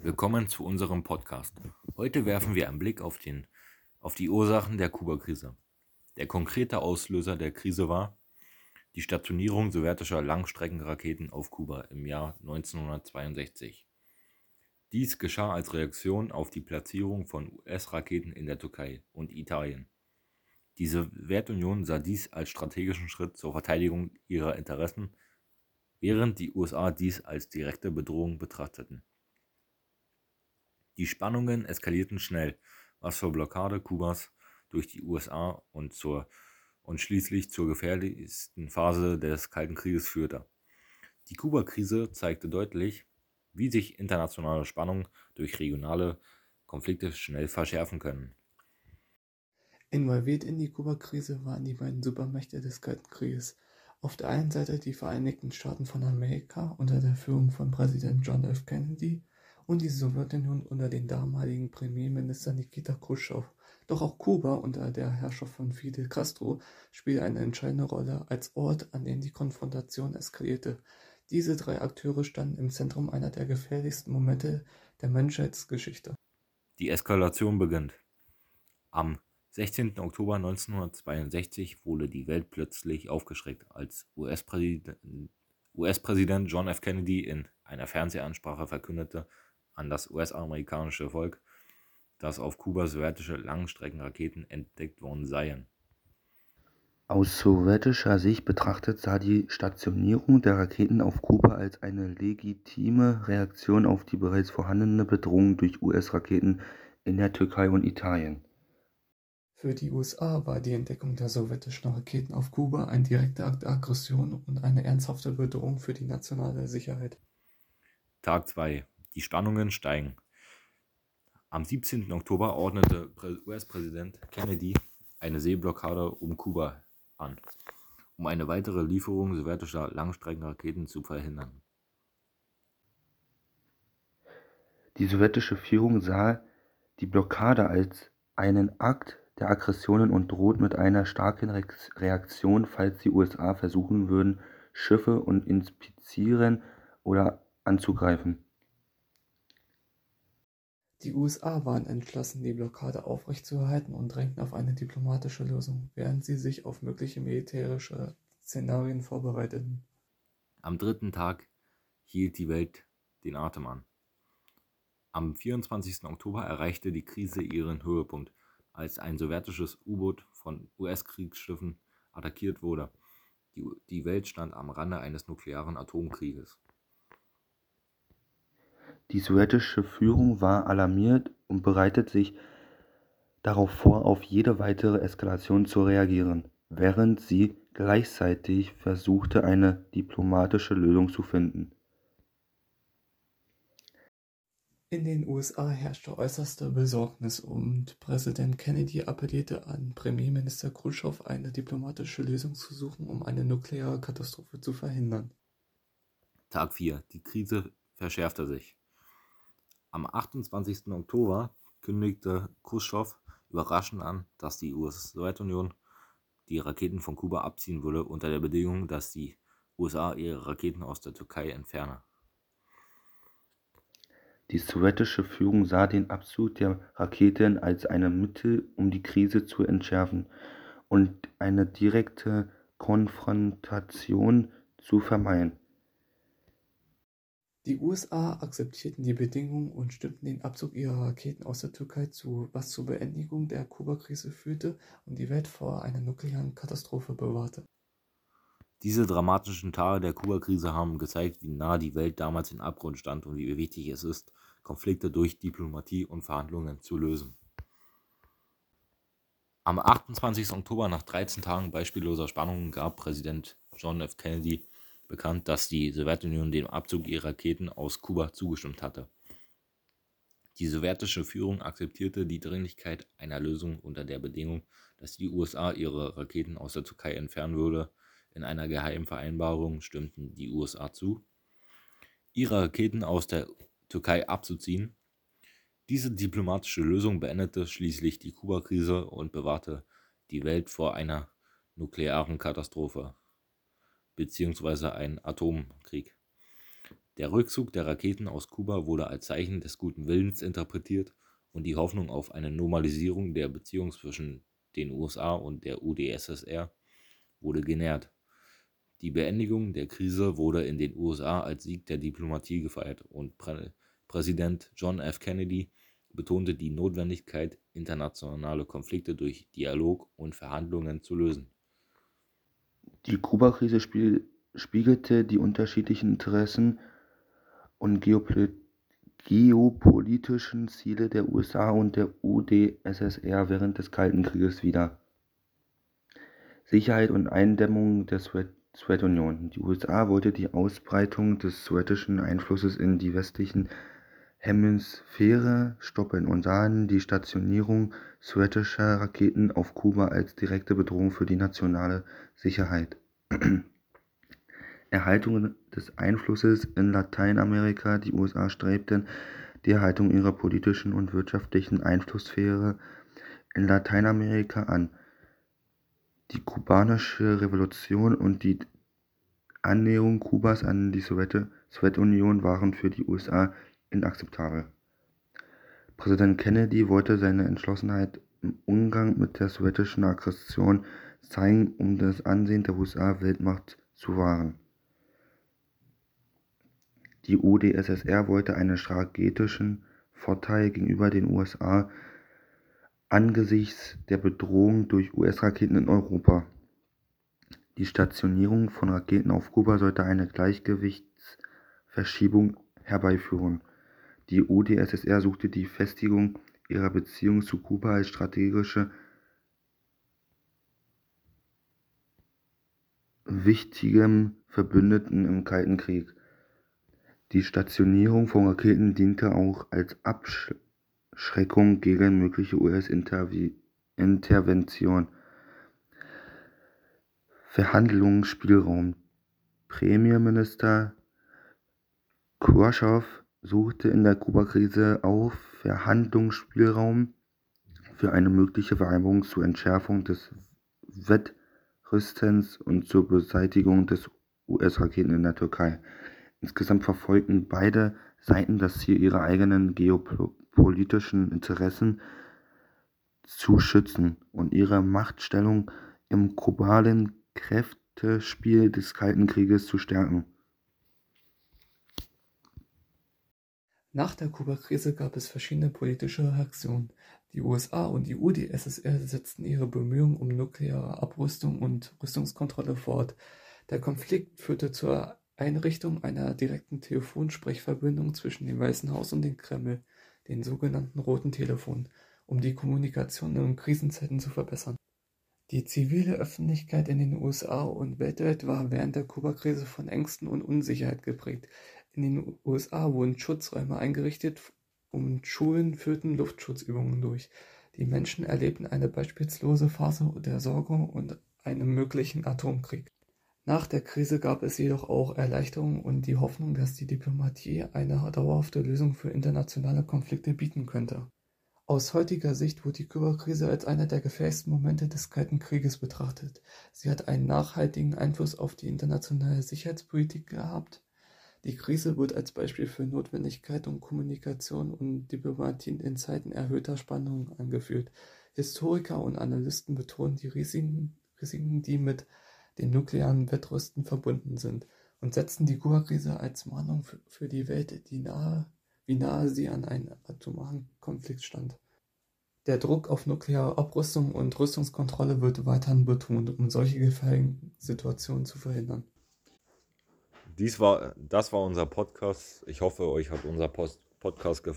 Willkommen zu unserem Podcast. Heute werfen wir einen Blick auf die Ursachen der Kuba-Krise. Der konkrete Auslöser der Krise war die Stationierung sowjetischer Langstreckenraketen auf Kuba im Jahr 1962. Dies geschah als Reaktion auf die Platzierung von US-Raketen in der Türkei und Italien. Die Sowjetunion sah dies als strategischen Schritt zur Verteidigung ihrer Interessen, während die USA dies als direkte Bedrohung betrachteten. Die Spannungen eskalierten schnell, was zur Blockade Kubas durch die USA und schließlich zur gefährlichsten Phase des Kalten Krieges führte. Die Kuba-Krise zeigte deutlich, wie sich internationale Spannungen durch regionale Konflikte schnell verschärfen können. Involviert in die Kuba-Krise waren die beiden Supermächte des Kalten Krieges. Auf der einen Seite die Vereinigten Staaten von Amerika unter der Führung von Präsident John F. Kennedy und die Sowjetunion unter dem damaligen Premierminister Nikita Chruschtschow. Doch auch Kuba unter der Herrschaft von Fidel Castro spielte eine entscheidende Rolle als Ort, an dem die Konfrontation eskalierte. Diese drei Akteure standen im Zentrum einer der gefährlichsten Momente der Menschheitsgeschichte. Die Eskalation beginnt. Am 16. Oktober 1962 wurde die Welt plötzlich aufgeschreckt, als US-Präsident John F. Kennedy in einer Fernsehansprache verkündete an das US-amerikanische Volk, dass auf Kuba sowjetische Langstreckenraketen entdeckt worden seien. Aus sowjetischer Sicht betrachtet sah die Stationierung der Raketen auf Kuba als eine legitime Reaktion auf die bereits vorhandene Bedrohung durch US-Raketen in der Türkei und Italien. Für die USA war die Entdeckung der sowjetischen Raketen auf Kuba ein direkter Akt der Aggression und eine ernsthafte Bedrohung für die nationale Sicherheit. Tag 2. Die Spannungen steigen. Am 17. Oktober ordnete US-Präsident Kennedy eine Seeblockade um Kuba an, um eine weitere Lieferung sowjetischer Langstreckenraketen zu verhindern. Die sowjetische Führung sah die Blockade als einen Akt der Aggression und droht mit einer starken Reaktion, falls die USA versuchen würden, Schiffe und inspizieren oder anzugreifen. Die USA waren entschlossen, die Blockade aufrechtzuerhalten und drängten auf eine diplomatische Lösung, während sie sich auf mögliche militärische Szenarien vorbereiteten. Am dritten Tag hielt die Welt den Atem an. Am 24. Oktober erreichte die Krise ihren Höhepunkt, als ein sowjetisches U-Boot von US-Kriegsschiffen attackiert wurde. Die Welt stand am Rande eines nuklearen Atomkrieges. Die sowjetische Führung war alarmiert und bereitet sich darauf vor, auf jede weitere Eskalation zu reagieren, während sie gleichzeitig versuchte, eine diplomatische Lösung zu finden. In den USA herrschte äußerste Besorgnis und Präsident Kennedy appellierte an Premierminister Chruschtschow, eine diplomatische Lösung zu suchen, um eine nukleare Katastrophe zu verhindern. Tag 4. Die Krise verschärfte sich. Am 28. Oktober kündigte Chruschtschow überraschend an, dass die Sowjetunion die Raketen von Kuba abziehen würde, unter der Bedingung, dass die USA ihre Raketen aus der Türkei entferne. Die sowjetische Führung sah den Abzug der Raketen als ein Mittel, um die Krise zu entschärfen und eine direkte Konfrontation zu vermeiden. Die USA akzeptierten die Bedingungen und stimmten den Abzug ihrer Raketen aus der Türkei zu, was zur Beendigung der Kuba-Krise führte und die Welt vor einer nuklearen Katastrophe bewahrte. Diese dramatischen Tage der Kuba-Krise haben gezeigt, wie nah die Welt damals im Abgrund stand und wie wichtig es ist, Konflikte durch Diplomatie und Verhandlungen zu lösen. Am 28. Oktober, nach 13 Tagen beispielloser Spannungen, gab Präsident John F. Kennedy bekannt, dass die Sowjetunion dem Abzug ihrer Raketen aus Kuba zugestimmt hatte. Die sowjetische Führung akzeptierte die Dringlichkeit einer Lösung unter der Bedingung, dass die USA ihre Raketen aus der Türkei entfernen würde. In einer geheimen Vereinbarung stimmten die USA zu, ihre Raketen aus der Türkei abzuziehen. Diese diplomatische Lösung beendete schließlich die Kuba-Krise und bewahrte die Welt vor einer nuklearen Katastrophe bzw. einem Atomkrieg. Der Rückzug der Raketen aus Kuba wurde als Zeichen des guten Willens interpretiert und die Hoffnung auf eine Normalisierung der Beziehung zwischen den USA und der UdSSR wurde genährt. Die Beendigung der Krise wurde in den USA als Sieg der Diplomatie gefeiert und Präsident John F. Kennedy betonte die Notwendigkeit, internationale Konflikte durch Dialog und Verhandlungen zu lösen. Die Kuba-Krise spiegelte die unterschiedlichen Interessen und geopolitischen Ziele der USA und der UdSSR während des Kalten Krieges wider. Sicherheit und Eindämmung der Sowjetunion. Die USA wollte die Ausbreitung des sowjetischen Einflusses in die westlichen Hemisphäre stoppen und sahen die Stationierung sowjetischer Raketen auf Kuba als direkte Bedrohung für die nationale Sicherheit. Erhaltung des Einflusses in Lateinamerika. Die USA strebten die Erhaltung ihrer politischen und wirtschaftlichen Einflusssphäre in Lateinamerika an. Die kubanische Revolution und die Annäherung Kubas an die Sowjetunion waren für die USA inakzeptabel. Präsident Kennedy wollte seine Entschlossenheit im Umgang mit der sowjetischen Aggression zeigen, um das Ansehen der USA Weltmacht zu wahren. Die UdSSR wollte einen strategischen Vorteil gegenüber den USA angesichts der Bedrohung durch US-Raketen in Europa. Die Stationierung von Raketen auf Kuba sollte eine Gleichgewichtsverschiebung herbeiführen. Die UdSSR suchte die Festigung ihrer Beziehung zu Kuba als strategische wichtigem Verbündeten im Kalten Krieg. Die Stationierung von Raketen diente auch als Abschreckung gegen mögliche US-Intervention. Verhandlungsspielraum. Premierminister Khrushchev suchte in der Kuba-Krise auf Verhandlungsspielraum für eine mögliche Vereinbarung zur Entschärfung des Wettrüstens und zur Beseitigung des US-Raketen in der Türkei. Insgesamt verfolgten beide Seiten das Ziel, ihre eigenen geopolitischen Interessen zu schützen und ihre Machtstellung im globalen Kräftespiel des Kalten Krieges zu stärken. Nach der Kuba-Krise gab es verschiedene politische Reaktionen. Die USA und die UdSSR setzten ihre Bemühungen um nukleare Abrüstung und Rüstungskontrolle fort. Der Konflikt führte zur Einrichtung einer direkten Telefonsprechverbindung zwischen dem Weißen Haus und dem Kreml, den sogenannten Roten Telefon, um die Kommunikation in Krisenzeiten zu verbessern. Die zivile Öffentlichkeit in den USA und weltweit war während der Kuba-Krise von Ängsten und Unsicherheit geprägt. In den USA wurden Schutzräume eingerichtet und Schulen führten Luftschutzübungen durch. Die Menschen erlebten eine beispiellose Phase der Sorge und einen möglichen Atomkrieg. Nach der Krise gab es jedoch auch Erleichterung und die Hoffnung, dass die Diplomatie eine dauerhafte Lösung für internationale Konflikte bieten könnte. Aus heutiger Sicht wird die Kuba-Krise als einer der gefährlichsten Momente des Kalten Krieges betrachtet. Sie hat einen nachhaltigen Einfluss auf die internationale Sicherheitspolitik gehabt. Die Krise wird als Beispiel für Notwendigkeit und Kommunikation und Diplomatie in Zeiten erhöhter Spannungen angeführt. Historiker und Analysten betonen die Risiken, die mit den nuklearen Wettrüsten verbunden sind und setzen die Kuba-Krise als Mahnung für die Welt, wie nahe sie an einem atomaren Konflikt stand. Der Druck auf nukleare Abrüstung und Rüstungskontrolle wird weiterhin betont, um solche gefährlichen Situationen zu verhindern. Das war unser Podcast. Ich hoffe, euch hat unser Podcast gefallen.